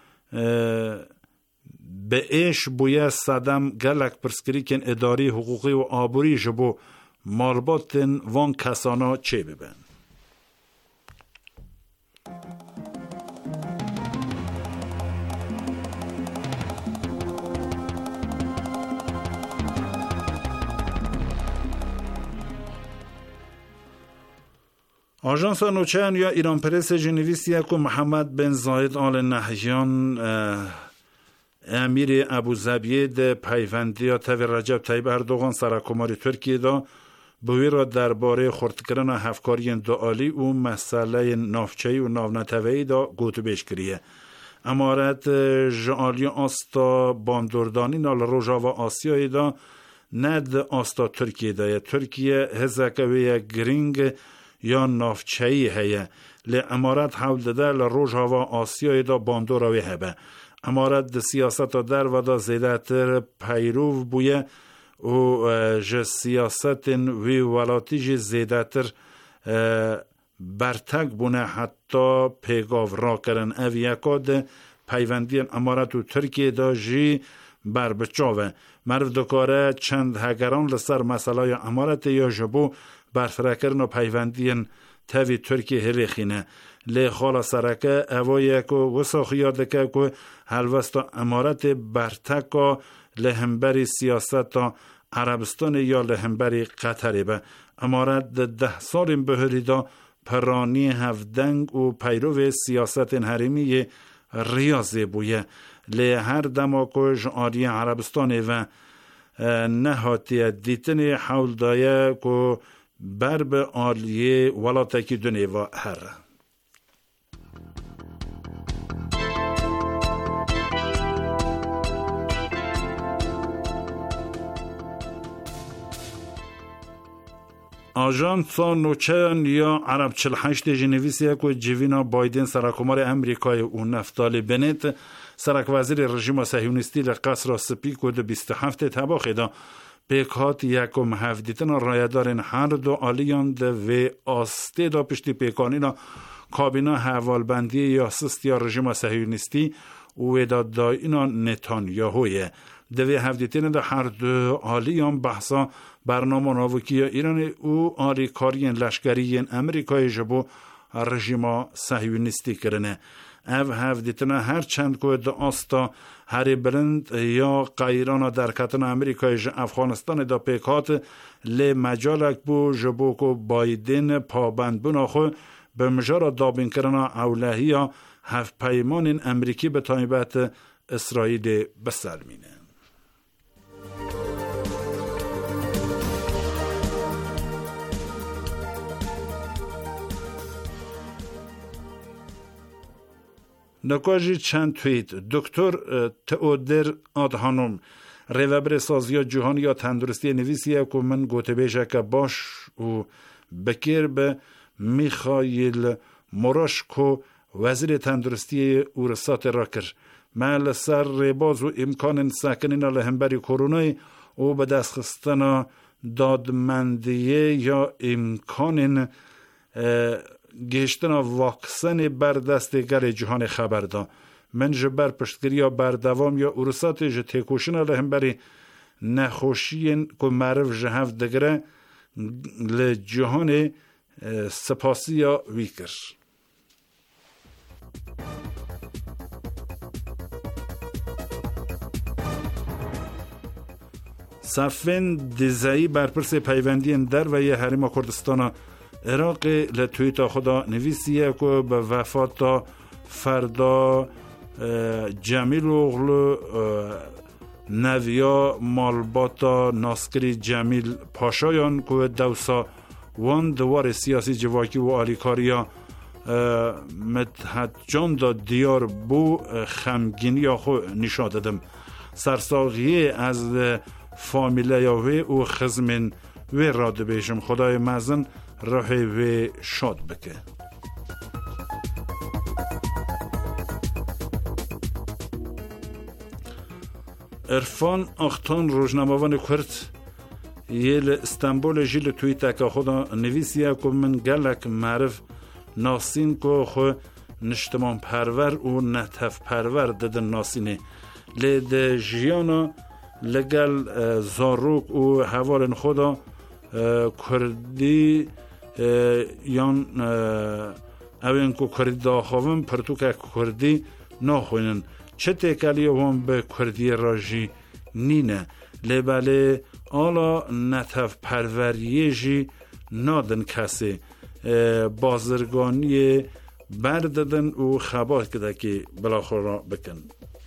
به ایش بویه صدم گلک پرسکریکن اداری حقوقی و آبوری جبو مالباتن وان کسانا چه ببن. آژانس نوچهان یا ایران پرس جنویسیه که محمد بن زاید آل نهیان امیر ابوظبی ده پیوندی یا تاوی رجب طیب اردوغان سرکماری ترکیه دا بوی را درباره خردکردن هفکاری دعالی و مسئله نافچهی و ناونتوی دا گوتو بیش کریه. امارت جعالی آستا باندوردانی نال روژا و آسیایی دا ند آستا ترکیه دا. ترکیه هزکوی گرینگ یا نافچهی هیه. لی امارت حول داده لروژا و آسیایی دا باندوروی هبه. امارت ده سیاست در و دا زیده تر پیروف بویه و جه سیاست وی ولاتی جه زیده تر برتگ بونه حتی پیگاو را کرن. او یکاد پیوندی امارت و ترکیه دا جی بر بچاوه. مرف دکاره چند هگران لسر مسئله امارت یا جبو برفرکرن و پیوندی تاوی ترکیه هلیخینه. لی خالا سرکه اوایه که وساخیاده که که هلوستا امارت برتکا لهمبری سیاست عربستان یا لهمبری قطری به. امارت ده, ده سال بهری دا پرانی هفدنگ و پیرو سیاست حریمی ریاضی بویه. لی هر دما که جعالی عربستان و نهاتی دیتنی حول دایه که برب آلیه ولاتکی دنی و هر. آژانس نوچهان یا عرب چهل و هشت جنویسیه که جوینا بایدن سرکمار امریکای و نفتالی بنت سرک وزیر رژیم صهیونیستی لقصر سپیک و ده بیست و هفت تباخی دا پیکات یکم هفدیتن رایدارن هر دو آلیان ده و آسته دا پشتی پیکانینا کابینا حوالبندی یا سست یا رژیم صهیونیستی و دا دایینا نتانیاهویه. دوی هفدیتین ده هر دو آلیان بحثا برنامه ناوکی ایران او آلی کارین لشکری امریکای جبو رژیم صهیونیستی کرنه. او هفدیتین هر چند که ده آستا هری بلند یا قیران در کتن امریکای افغانستان دا پیکات لی مجالک بو جبو که بایدن پابند بنا خو به مجار دابین کرن اولهی یا هفت پیمان امریکی به تایبت اسرائیل بسلمینه. نکاجی چند توییت دکتر تئودر آدهانوم ریوبر سازیا جهان یا تندرستی نویسیه که من گوته بیشه که باش و بکر به میخایل موراشکو وزیر تندرستی اورسات را کرد. محل سر ریباز و امکان سکنین لهمبری کرونای و به دست خستن دادمندیه یا امکان گشتن واکسن بر دستگر جهان خبر دا. من جبر پشتگیری یا بردوام یا اورسات جتیکوشن لهمبری نخوشین که معرف جهف دگره لجهان سپاسی یا ویکر. صفین دیزایی برپرس پیوندی در و یه حریم کردستان عراق لتویتا خدا نویسیه که به وفات فردا جمیل اغلو نویا مالباتا ناسکری جمیل پاشایان که دوسا وان دوار سیاسی جواکی و آلیکاریا مدحت جان دا دیار بو خمگینی خو نشان دادم. سرساغیه از فامیله یاوی و خزمین وی راد بیشم. خدای مزن راه وی شاد بکه. عرفان آختان روزنامه‌وان کرد یل استانبول جیل توییت که خدا نویسیه که من گلک معرف ناسین که خو نشتمان پرور و نتف پرور دادن ناسینه لید جیانا لگل زاروک و حوالن خدا کردی یان اوین که کردی داخوون پرتو که کردی ناخوینن چه تکلی هم به کردی راجی نینه لیباله آلا نتف پروریه جی نادن کسی بازرگانی برددن و خبات کده که بلاخورا بکن.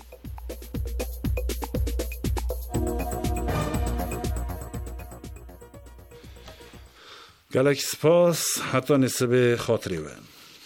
گلک سپاس حتی نسبه خاطری ون.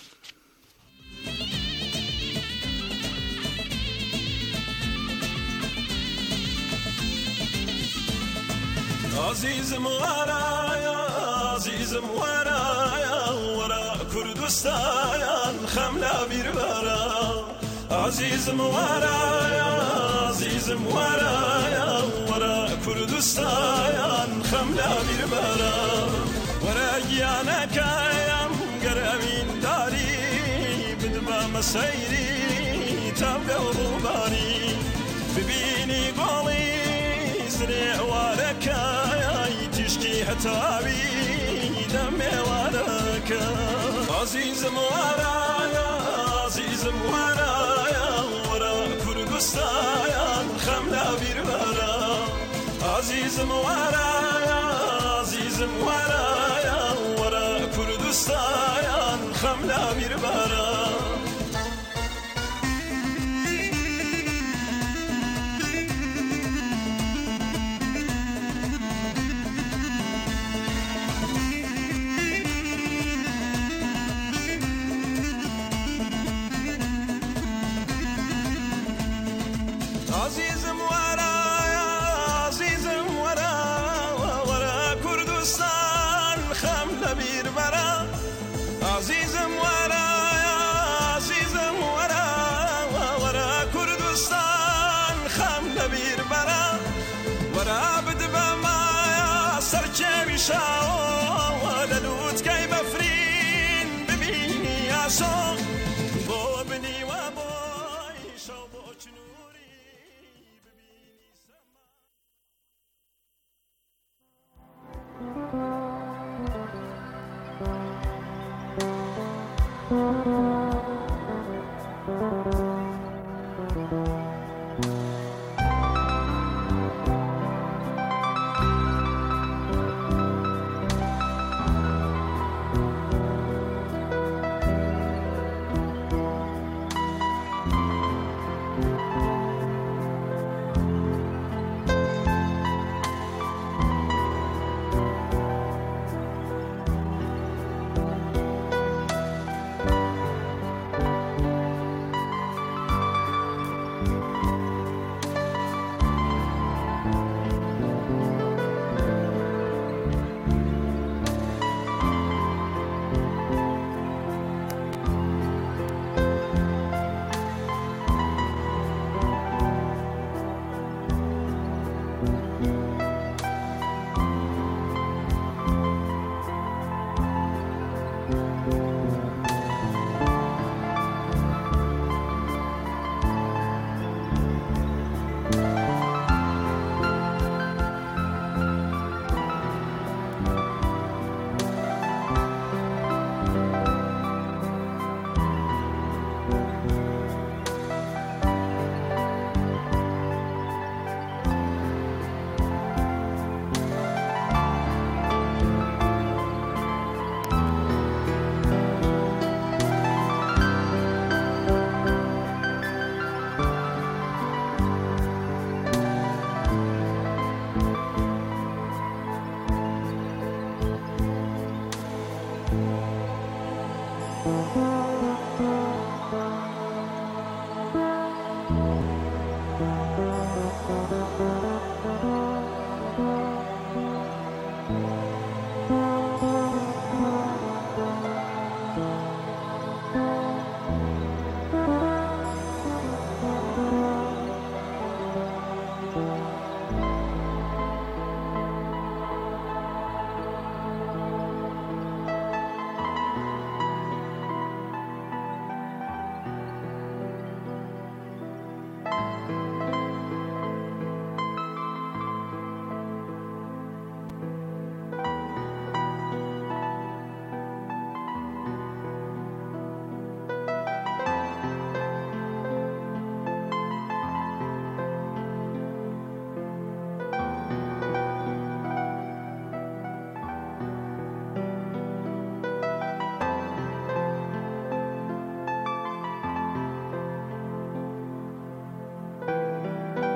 عزیزم ورایا عزیزم ورایا ورا کردستان خملا بیر برا عزیزم ورایا عزیزم ورایا ورا کردستان خملا بیر برا ورا گیانا کایم گرمین داری بدبا مسیری تابع روبانی ببینی قالی سريع وركاي تشكي حتابي دمي وركا عزيز ورايا عزيز ورايا ورا كردستان خملا بيربرا عزيز ورايا عزيز ورايا ورا كردستان خملا بيربرا عزيز